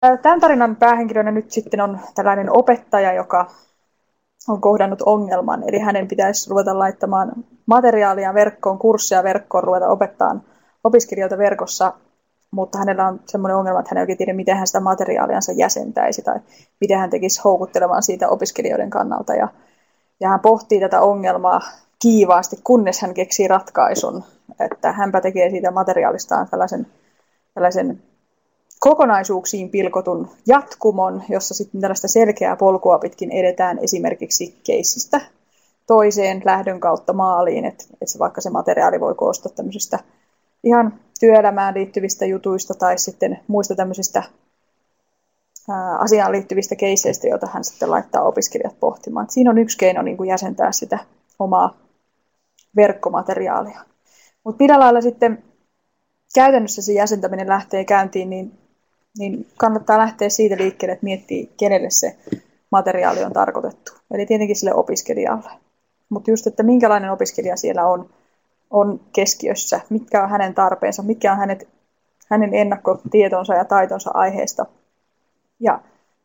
Tämän tarinan päähenkilönä nyt sitten on tällainen opettaja, joka on kohdannut ongelman. Eli hänen pitäisi ruveta laittamaan materiaalia verkkoon, kursseja verkkoon, ruveta opettamaan opiskelijoita verkossa, mutta hänellä on semmoinen ongelma, että hän ei oikein tiedä, miten hän sitä materiaaliansa jäsentäisi tai miten hän tekisi houkuttelemaan siitä opiskelijoiden kannalta. Ja hän pohtii tätä ongelmaa kiivaasti, kunnes hän keksii ratkaisun, että hänpä tekee siitä materiaalistaan tällaisen kokonaisuuksiin pilkotun jatkumon, jossa sitten tällaista selkeää polkua pitkin edetään esimerkiksi keissistä toiseen lähdön kautta maaliin, että vaikka se materiaali voi koostua tämmöisistä ihan työelämään liittyvistä jutuista tai sitten muista tämmöisistä asiaan liittyvistä keisseistä, joita hän sitten laittaa opiskelijat pohtimaan. Siinä on yksi keino niin kuin jäsentää sitä omaa verkkomateriaalia. Mutta millä lailla sitten käytännössä se jäsentäminen lähtee käyntiin, niin kannattaa lähteä siitä liikkeelle, että miettii, kenelle se materiaali on tarkoitettu. Eli tietenkin sille opiskelijalle. Mutta just, että minkälainen opiskelija siellä on keskiössä, mitkä on hänen tarpeensa, mitkä on hänen ennakkotietonsa ja taitonsa aiheesta. Ja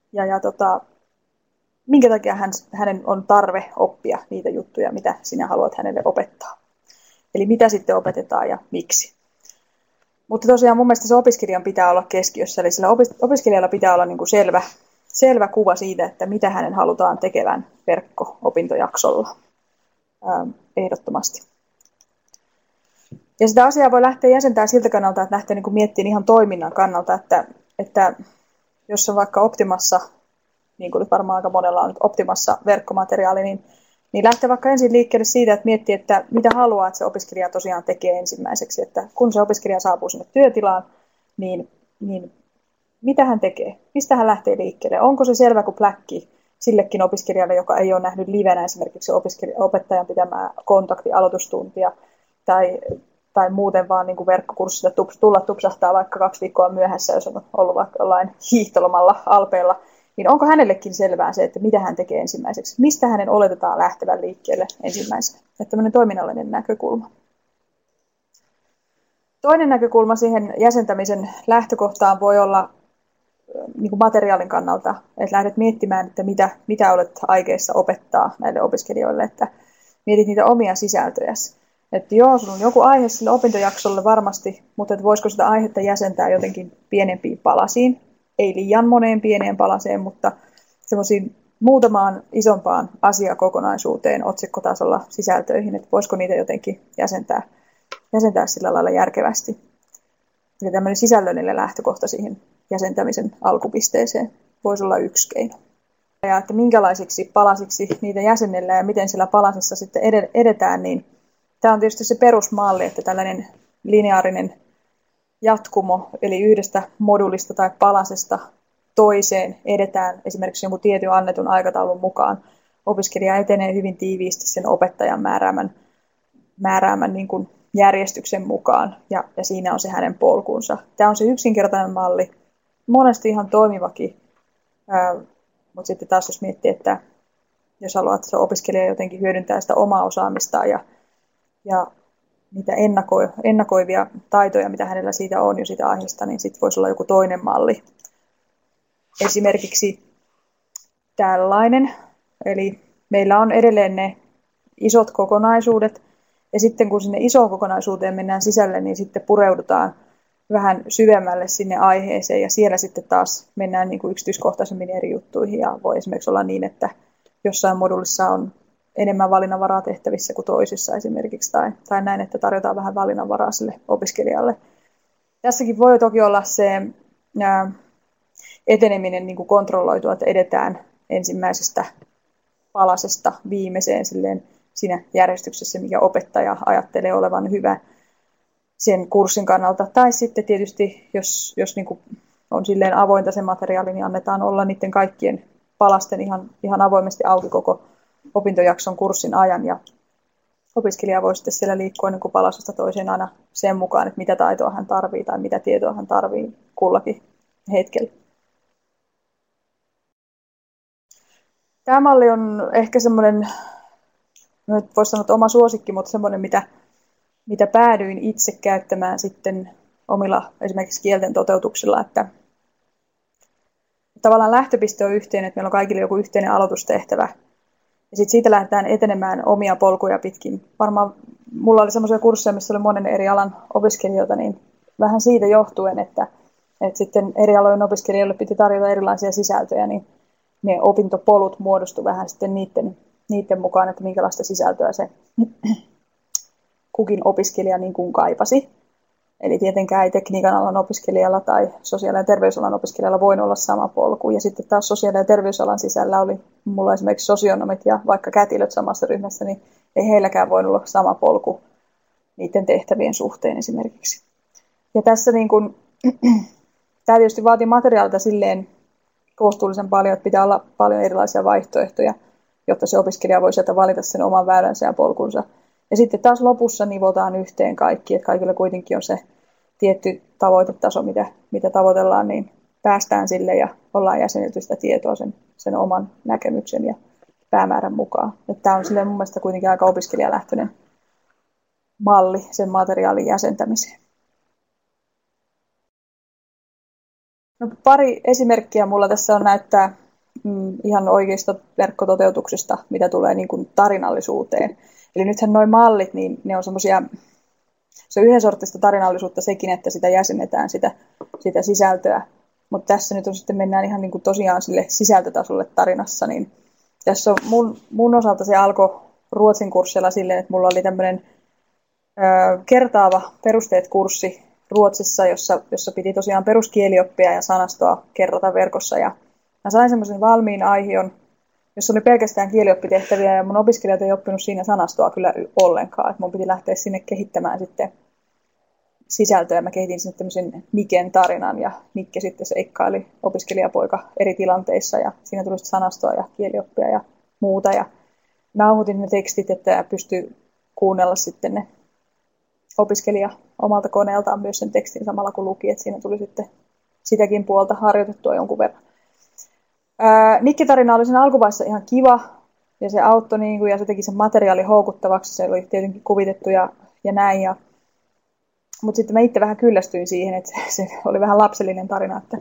minkä takia hänen on tarve oppia niitä juttuja, mitä sinä haluat hänelle opettaa. Eli mitä sitten opetetaan ja miksi. Mutta tosiaan mun mielestä se opiskelijan pitää olla keskiössä, eli sillä opiskelijalla pitää olla niin kuin selvä kuva siitä, että mitä hänen halutaan tekevän verkko-opintojaksolla ehdottomasti. Ja sitä asiaa voi lähteä jäsentämään siltä kannalta, että lähtee niin kuin miettimään ihan toiminnan kannalta, että jos on vaikka Optimassa, niin kuin nyt varmaan aika monella on nyt Optimassa verkkomateriaali, niin lähtee vaikka ensin liikkeelle siitä, että miettii, että mitä haluaa, että se opiskelija tosiaan tekee ensimmäiseksi. Että kun se opiskelija saapuu sinne työtilaan, niin mitä hän tekee? Mistä hän lähtee liikkeelle? Onko se selvä kuin pläkki sillekin opiskelijalle, joka ei ole nähnyt livenä esimerkiksi opettajan pitämää kontakti-aloitustuntia tai muuten vaan niin kuin verkkokurssilla tulla tupsahtaa vaikka 2 viikkoa myöhässä, jos on ollut vaikka jollain hiihtolomalla Alpeilla, niin onko hänellekin selvää se, että mitä hän tekee ensimmäiseksi? Mistä hänen oletetaan lähtevän liikkeelle ensimmäisenä? Että tämmöinen toiminnallinen näkökulma. Toinen näkökulma siihen jäsentämisen lähtökohtaan voi olla niin kuin materiaalin kannalta, että lähdet miettimään, että mitä olet aikeissa opettaa näille opiskelijoille, että mietit niitä omia sisältöjäsi. Että joo, sulla on joku aihe sille opintojaksolle varmasti, mutta että voisiko sitä aihetta jäsentää jotenkin pienempiin palasiin. Ei liian moneen pieneen palaseen, mutta semmoisiin muutamaan isompaan asiakokonaisuuteen, otsikkotasolla sisältöihin, että voisiko niitä jotenkin jäsentää sillä lailla järkevästi. Eli tämmöinen sisällöllinen lähtökohta siihen jäsentämisen alkupisteeseen voisi olla yksi keino. Ja että minkälaisiksi palasiksi niitä jäsennellään ja miten sillä palasessa sitten edetään, niin tämä on tietysti se perusmalli, että tällainen lineaarinen jatkumo, eli yhdestä modulista tai palasesta toiseen edetään esimerkiksi jonkun tietyn annetun aikataulun mukaan. Opiskelija etenee hyvin tiiviisti sen opettajan määräämän niin kuin järjestyksen mukaan, ja siinä on se hänen polkunsa. Tämä on se yksinkertainen malli, monesti ihan toimivakin, mutta sitten taas jos miettii, että jos haluaa, että se opiskelija jotenkin hyödyntää sitä omaa osaamistaan ja niitä ennakoivia taitoja, mitä hänellä siitä on jo siitä aiheesta, niin sitten voisi olla joku toinen malli. Esimerkiksi tällainen, eli meillä on edelleen ne isot kokonaisuudet, ja sitten kun sinne isoon kokonaisuuteen mennään sisälle, niin sitten pureudutaan vähän syvemmälle sinne aiheeseen, ja siellä sitten taas mennään niin kuin yksityiskohtaisemmin eri juttuihin, ja voi esimerkiksi olla niin, että jossain modulissa on enemmän valinnanvaraa tehtävissä kuin toisissa esimerkiksi, tai näin, että tarjotaan vähän valinnanvaraa sille opiskelijalle. Tässäkin voi toki olla se eteneminen niin kuin kontrolloitua, että edetään ensimmäisestä palasesta viimeiseen siinä järjestyksessä, mikä opettaja ajattelee olevan hyvä sen kurssin kannalta. Tai sitten tietysti, jos niin kuin on silleen avointa se materiaali, niin annetaan olla niiden kaikkien palasten ihan avoimesti auki koko opintojakson kurssin ajan, ja opiskelija voi sitten siellä liikkua niin kuin palasesta toiseen aina sen mukaan, että mitä taitoa hän tarvitsee tai mitä tietoa hän tarvitsee kullakin hetkellä. Tämä malli on ehkä semmoinen, nyt voisi sanoa, että oma suosikki, mutta semmoinen, mitä päädyin itse käyttämään sitten omilla esimerkiksi kielten toteutuksilla, että tavallaan lähtöpiste on yhteinen, että meillä on kaikille joku yhteinen aloitustehtävä. Ja sitten siitä lähdetään etenemään omia polkuja pitkin. Varmaan mulla oli semmoisia kursseja, missä oli monen eri alan opiskelijoita, niin vähän siitä johtuen, että sitten eri alojen opiskelijoille piti tarjota erilaisia sisältöjä, niin ne opintopolut muodostui vähän sitten niiden mukaan, että minkälaista sisältöä se kukin opiskelija niin kuin kaipasi. Eli tietenkään ei tekniikan alan opiskelijalla tai sosiaali- ja terveysalan opiskelijalla voinut olla sama polku. Ja sitten taas sosiaali- ja terveysalan sisällä oli mulla esimerkiksi sosionomit ja vaikka kätilöt samassa ryhmässä, niin ei heilläkään voinut olla sama polku niiden tehtävien suhteen esimerkiksi. Ja tässä niin kuin, tämä tietysti vaatii materiaalita silleen kohtuullisen paljon, että pitää olla paljon erilaisia vaihtoehtoja, jotta se opiskelija voi sieltä valita sen oman väylänsä ja polkunsa. Ja sitten taas lopussa nivotaan yhteen kaikki, että kaikilla kuitenkin on se tietty tavoitetaso, mitä tavoitellaan, niin päästään sille ja ollaan jäsenelty sitä tietoa sen oman näkemyksen ja päämäärän mukaan. Että tämä on silleen mun mielestä kuitenkin aika opiskelijalähtöinen malli sen materiaalin jäsentämiseen. No, pari esimerkkiä mulla tässä on näyttää ihan oikeista verkkototeutuksista, mitä tulee niin kuin tarinallisuuteen. Eli nythän nuo mallit, niin ne on semmoisia, se on yhden sortista tarinallisuutta sekin, että sitä jäsennetään sitä sisältöä. Mutta tässä nyt on sitten mennään ihan niin kuin tosiaan sille sisältötasolle tarinassa, niin tässä on mun osalta se alkoi Ruotsin kurssilla silleen, että mulla oli tämmöinen kertaava perusteet-kurssi Ruotsissa, jossa piti tosiaan peruskielioppia ja sanastoa kerrata verkossa. Ja mä sain semmoisen valmiin aihion, jossa oli pelkästään kielioppitehtäviä ja mun opiskelijat ei oppinut siinä sanastoa kyllä ollenkaan. Et mun piti lähteä sinne kehittämään sitten sisältöä. Mä kehitin sinne tämmöisen Niken tarinan ja Nikke sitten seikkaili opiskelijapoika eri tilanteissa ja siinä tuli sanastoa ja kielioppia ja muuta. Ja nauhoitin ne tekstit, että pystyi kuunnella sitten ne opiskelija omalta koneeltaan myös sen tekstin samalla kun luki, että siinä tuli sitten sitäkin puolta harjoitettua jonkun verran. Nikkitarina oli sen alkuvaiheessa ihan kiva ja se auttoi ja se teki sen materiaalin houkuttavaksi. Se oli tietenkin kuvitettu ja näin. Mutta sitten mä itse vähän kyllästyin siihen, että se oli vähän lapsellinen tarina. Että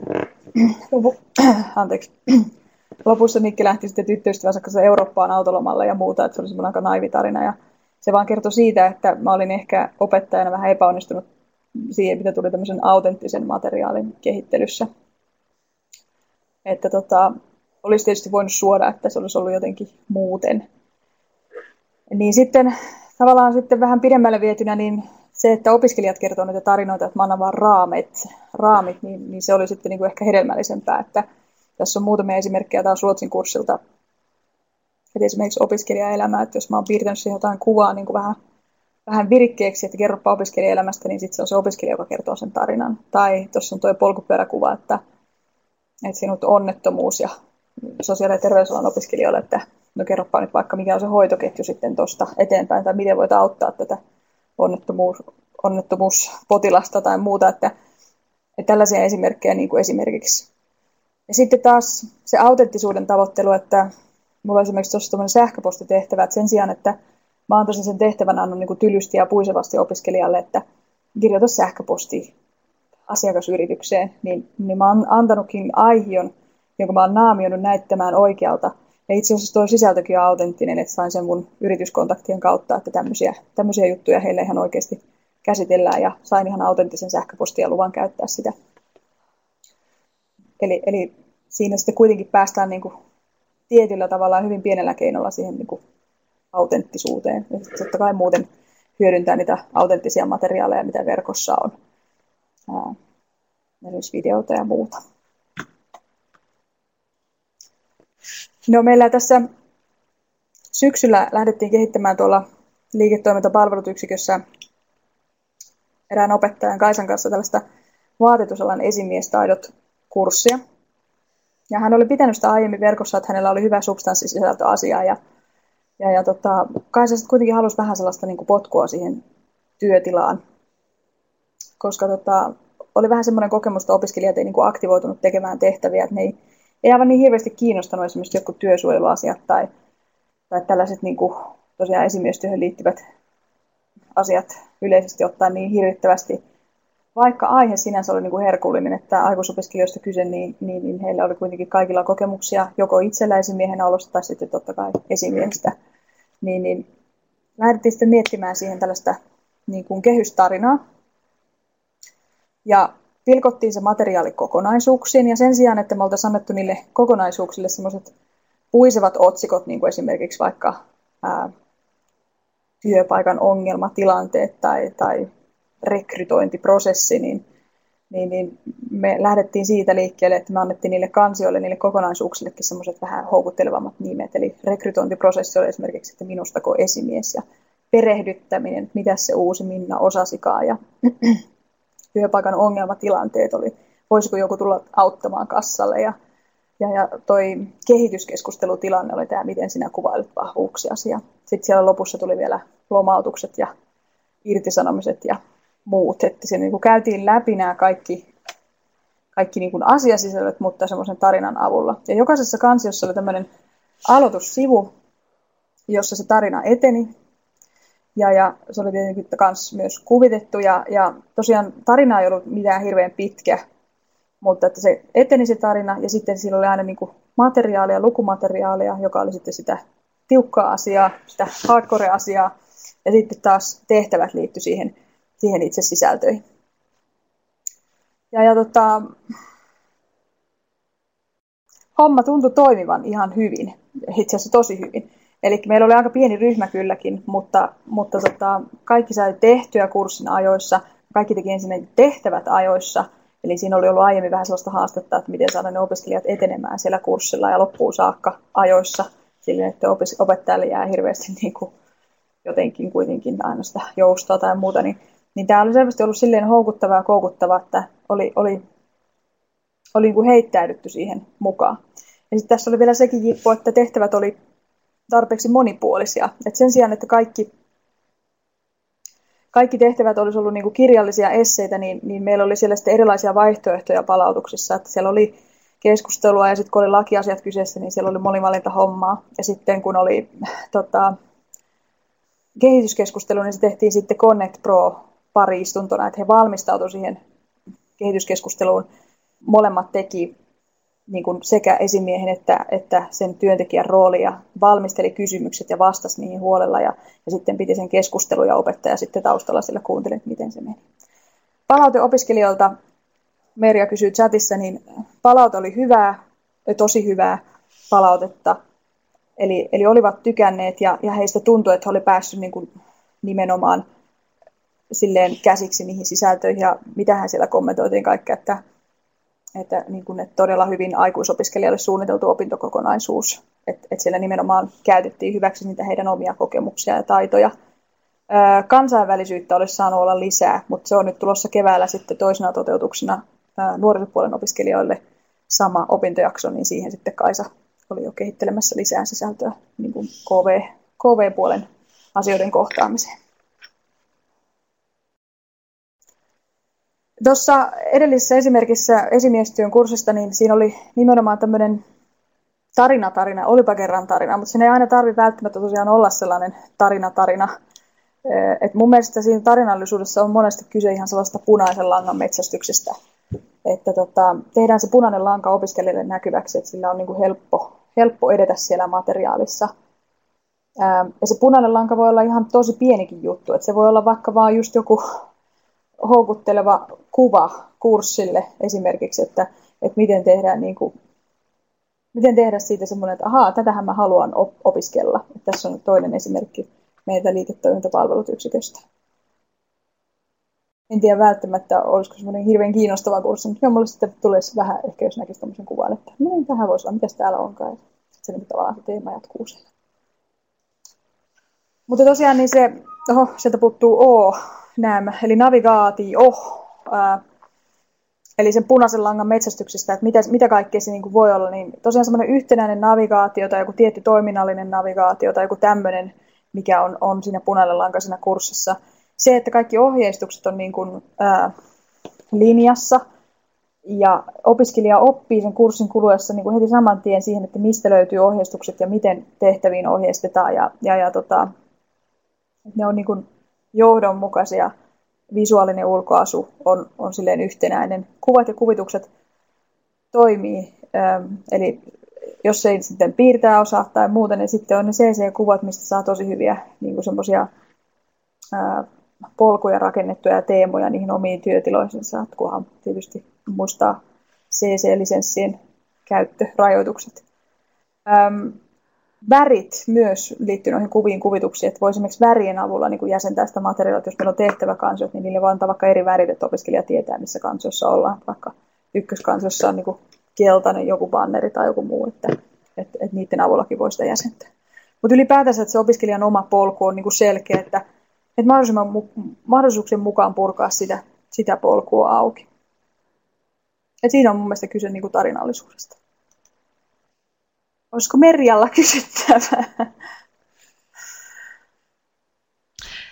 lopussa Nikki lähti sitten tyttöystävänsä kanssa Eurooppaan autolomalla ja muuta. Että se oli semmoinen aika naivi tarina. Ja se vaan kertoi siitä, että mä olin ehkä opettajana vähän epäonnistunut siihen, mitä tuli tämmöisen autenttisen materiaalin kehittelyssä. Että olisi tietysti voinut suoda, että se olisi ollut jotenkin muuten. Niin sitten tavallaan sitten vähän pidemmälle vietynä, niin se, että opiskelijat kertoo näitä tarinoita, että mä annan vaan raamit niin se oli sitten niin kuin ehkä hedelmällisempää. Että tässä on muutamia esimerkkejä taas Ruotsin kurssilta. Että esimerkiksi opiskelijaelämä, että jos mä oon piirtänyt siihen jotain kuvaa niin kuin vähän virikkeeksi, että kerropa opiskelijaelämästä, niin sitten se on se opiskelija, joka kertoo sen tarinan. Tai tuossa on tuo polkupyöräkuva, että sinut onnettomuus ja sosiaali- ja terveysalan opiskelijoille, että no kerropa nyt vaikka mikä on se hoitoketju sitten tuosta eteenpäin, tai miten voit auttaa tätä onnettomuuspotilasta tai muuta, että tällaisia esimerkkejä niin kuin esimerkiksi. Ja sitten taas se autenttisuuden tavoittelu, että mulla on esimerkiksi tuossa tämmöinen sähköpostitehtävä, että sen sijaan, että mä antaisin sen tehtävän annon niin kuin tylysti ja puisevasti opiskelijalle, että kirjoita sähköpostia asiakasyritykseen, niin mä oon antanutkin aihion, jonka mä oon naamioinut näyttämään oikealta. Ja itse asiassa tuo sisältökin on autenttinen, että sain sen mun yrityskontaktien kautta, että tämmöisiä juttuja heille ihan oikeasti käsitellään ja sain ihan autenttisen sähköpostin ja luvan käyttää sitä. Eli siinä sitten kuitenkin päästään niin kuin tietyllä tavalla hyvin pienellä keinolla siihen niin kuin autenttisuuteen. Ja totta kai muuten hyödyntää niitä autenttisia materiaaleja, mitä verkossa on. Esimerkiksi videoita ja muuta. No, meillä tässä syksyllä lähdettiin kehittämään tuolla liiketoimintapalveluyksikössä erään opettajan Kaisan kanssa tällaista vaatetusalan esimiestaidot-kurssia. Ja hän oli pitänyt sitä aiemmin verkossa, että hänellä oli hyvä substanssisisältö asiaa. Kaisa sitten kuitenkin halusi vähän sellaista niin kuin potkua siihen työtilaan, koska oli vähän semmoinen kokemus, että opiskelijat ei niin kuin aktivoitunut tekemään tehtäviä, että ne ei aivan niin hirveästi kiinnostanut esimerkiksi jotkut työsuojeluasiat tai tällaiset niin kuin tosiaan esimiestyöhön liittyvät asiat yleisesti ottaen niin hirvittävästi. vaikka aihe sinänsä oli niin kuin herkullinen, että aikuisopiskelijoista kyse, niin heillä oli kuitenkin kaikilla kokemuksia joko itsellä esimiehen olosta tai sitten totta kai esimiehestä. Niin lähdettiin sitten miettimään siihen tällaista niin kuin kehystarinaa. Ja pilkottiin se materiaali kokonaisuuksiin, ja sen sijaan, että me oltaisiin annettu niille kokonaisuuksille semmoiset puisevat otsikot, niin kuin esimerkiksi vaikka työpaikan ongelmatilanteet tai rekrytointiprosessi, niin me lähdettiin siitä liikkeelle, että me annettiin niille kansioille, niille kokonaisuuksillekin semmoiset vähän houkuttelevammat nimet. Eli rekrytointiprosessi oli esimerkiksi, että minustako esimies, ja perehdyttäminen, mitä se uusi Minna osasikaan, ja työpaikan ongelmatilanteet oli, voisiko joku tulla auttamaan kassalle, ja toi kehityskeskustelutilanne oli tämä, miten sinä kuvailet vahvuuksiasi. Ja sitten siellä lopussa tuli vielä lomautukset ja irtisanomiset ja muut. Että siinä niin käytiin läpi nämä kaikki niin kuin asiasisällöt, mutta semmoisen tarinan avulla. Ja jokaisessa kansiossa oli tämmöinen aloitussivu, jossa se tarina eteni. Ja se oli tietenkin myös kuvitettu. Ja tosiaan tarina ei ollut mitään hirveän pitkä, mutta että se eteni se tarina, ja sitten siinä oli aina niin kuin materiaalia, lukumateriaalia, joka oli sitten sitä tiukkaa asiaa, sitä hardcore-asiaa, ja sitten taas tehtävät liittyi siihen itse sisältöihin. Homma tuntui toimivan ihan hyvin, itse asiassa tosi hyvin. Eli meillä oli aika pieni ryhmä kylläkin, mutta kaikki sai tehtyä kurssin ajoissa, kaikki teki ensin tehtävät ajoissa. Eli siinä oli ollut aiemmin vähän sellaista haastetta, että miten saada ne opiskelijat etenemään siellä kurssilla ja loppuun saakka ajoissa, sillä että opettajalle jää hirveästi niin kuin jotenkin kuitenkin aina sitä joustoa tai muuta. Niin tämä oli selvästi ollut silleen houkuttavaa ja koukuttavaa, että oli niin kuin heittäydytty siihen mukaan. Ja sitten tässä oli vielä sekin jippo, että tehtävät oli tarpeeksi monipuolisia. Et sen sijaan, että kaikki tehtävät olisi ollut niin kuin kirjallisia esseitä, niin meillä oli siellä sitten erilaisia vaihtoehtoja palautuksissa. Että siellä oli keskustelua, ja sitten kun oli lakiasiat kyseessä, niin siellä oli monivalintahommaa. Ja sitten kun oli kehityskeskustelu, niin se tehtiin sitten Connect Pro pari istuntona, että he valmistautuivat siihen kehityskeskusteluun. Molemmat teki niin kuin sekä esimiehen että sen työntekijän rooli, ja valmisteli kysymykset ja vastasi niihin huolella, ja sitten piti sen keskustelun, ja opettaja sitten taustalla sillä kuunteli, miten se meni. Palaute opiskelijoilta, Merja kysyi chatissa, niin palaute oli hyvää, tosi hyvää palautetta, eli olivat tykänneet, ja heistä tuntui, että he olivat päässeet niin kuin nimenomaan silleen käsiksi niihin sisältöihin, ja mitähän siellä kommentoitiin kaikkea, että todella hyvin aikuisopiskelijalle suunniteltu opintokokonaisuus, että siellä nimenomaan käytettiin hyväksi niitä heidän omia kokemuksia ja taitoja. Kansainvälisyyttä olisi saanut olla lisää, mutta se on nyt tulossa keväällä sitten toisena toteutuksena nuorisopuolen opiskelijoille sama opintojakso, niin siihen sitten Kaisa oli jo kehittelemässä lisää sisältöä niin kuin KV-puolen asioiden kohtaamiseen. Tuossa edellisessä esimerkissä esimiestyön kurssista, niin siinä oli nimenomaan tämmöinen tarina, olipa kerran tarina, mutta siinä ei aina tarvitse välttämättä tosiaan olla sellainen tarina. Et mun mielestä siinä tarinallisuudessa on monesti kyse ihan sellaista punaisen langan metsästyksestä, että tehdään se punainen lanka opiskelijalle näkyväksi, että sillä on niin kuin helppo edetä siellä materiaalissa. Ja se punainen lanka voi olla ihan tosi pienikin juttu, että se voi olla vaikka vaan just joku houkutteleva kuva kurssille esimerkiksi, että miten tehdään miten tehdä siitä semmoinen, että ahaa, tätähän mä haluan opiskella. Että tässä on toinen esimerkki meiltä liiketoimintapalvelut yksiköstä. En tiedä välttämättä, olisiko semmoinen hirveän kiinnostava kurssi, mutta mulle sitten tulisi vähän, ehkä jos näkisi tämmöisen kuvan, että niin tähän voisi olla, mitäs täällä onkaan. Sitten se tavallaan se teema jatkuu siellä. Mutta tosiaan niin sieltä puuttuu eli navigaatio, eli sen punaisen langan metsästyksestä, että mitä kaikkea se niin voi olla, niin tosiaan semmoinen yhtenäinen navigaatio tai joku tietty toiminnallinen navigaatio tai joku tämmöinen, mikä on siinä punainen lanka siinä kurssissa. Se, että kaikki ohjeistukset on niin kuin, linjassa ja opiskelija oppii sen kurssin kuluessa niin kuin heti saman tien siihen, että mistä löytyy ohjeistukset ja miten tehtäviin ohjeistetaan ja ne on niin kuin johdonmukaisia visuaalinen ulkoasu on silleen yhtenäinen. Kuvat ja kuvitukset toimii, eli jos ei sitten piirtää osaa tai muuta, niin sitten on ne CC-kuvat, mistä saa tosi hyviä niin semmoisia polkuja rakennettuja teemoja niihin omiin työtiloihinsa, kunhan tietysti muistaa CC-lisenssien käyttörajoitukset. Värit myös liittyy noihin kuviin kuvituksiin, että voi esimerkiksi värien avulla niin jäsentää sitä materiaalia, jos meillä on tehtäväkansiot, niin niille voi antaa vaikka eri värit, että opiskelija tietää, missä kansiossa ollaan. Vaikka ykköskansiossa on niin keltainen joku banneri tai joku muu, että niiden avullakin voi sitä jäsentää. Mutta ylipäätänsä, että se opiskelijan oma polku on niin selkeä, että mahdollisuuksien mukaan purkaa sitä polkua auki. Et siinä on mun mielestä kyse niin tarinallisuudesta. Olisiko Merjalla kysyttävää?